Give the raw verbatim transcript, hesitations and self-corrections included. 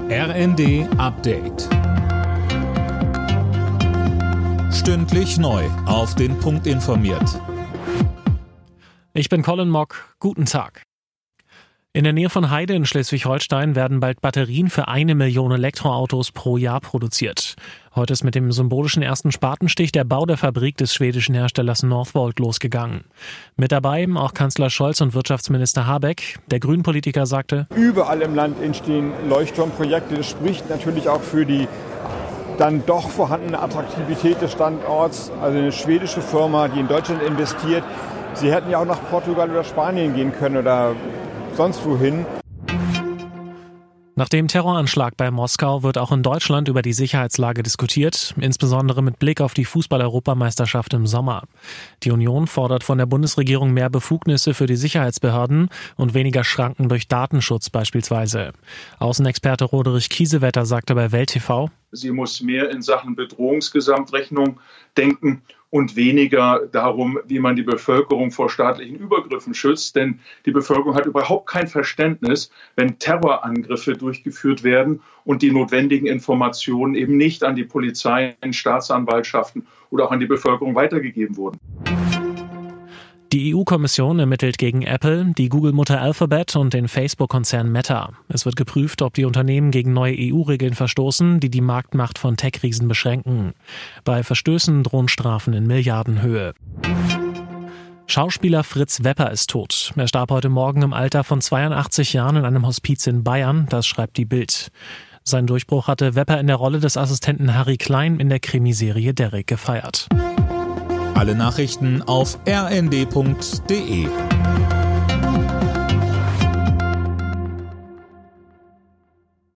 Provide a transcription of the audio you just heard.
R N D Update. Stündlich neu auf den Punkt informiert. Ich bin Colin Mock. Guten Tag. In der Nähe von Heide in Schleswig-Holstein werden bald Batterien für eine Million Elektroautos pro Jahr produziert. Heute ist mit dem symbolischen ersten Spatenstich der Bau der Fabrik des schwedischen Herstellers Northvolt losgegangen. Mit dabei auch Kanzler Scholz und Wirtschaftsminister Habeck. Der Grünen-Politiker sagte: Überall im Land entstehen Leuchtturmprojekte. Das spricht natürlich auch für die dann doch vorhandene Attraktivität des Standorts. Also eine schwedische Firma, die in Deutschland investiert. Sie hätten ja auch nach Portugal oder Spanien gehen können oder sonst wohin. Nach dem Terroranschlag bei Moskau wird auch in Deutschland über die Sicherheitslage diskutiert, insbesondere mit Blick auf die Fußball-Europameisterschaft im Sommer. Die Union fordert von der Bundesregierung mehr Befugnisse für die Sicherheitsbehörden und weniger Schranken durch Datenschutz beispielsweise. Außenexperte Roderich Kiesewetter sagte bei Welt T V: Sie muss mehr in Sachen Bedrohungsgesamtrechnung denken und weniger darum, wie man die Bevölkerung vor staatlichen Übergriffen schützt. Denn die Bevölkerung hat überhaupt kein Verständnis, wenn Terrorangriffe durchgeführt werden und die notwendigen Informationen eben nicht an die Polizei, Staatsanwaltschaften oder auch an die Bevölkerung weitergegeben wurden. Die E U-Kommission ermittelt gegen Apple, die Google-Mutter Alphabet und den Facebook-Konzern Meta. Es wird geprüft, ob die Unternehmen gegen neue E U-Regeln verstoßen, die die Marktmacht von Tech-Riesen beschränken. Bei Verstößen drohen Strafen in Milliardenhöhe. Schauspieler Fritz Wepper ist tot. Er starb heute Morgen im Alter von zweiundachtzig Jahren in einem Hospiz in Bayern, das schreibt die Bild. Seinen Durchbruch hatte Wepper in der Rolle des Assistenten Harry Klein in der Krimiserie Derrick gefeiert. Alle Nachrichten auf r n d punkt d e.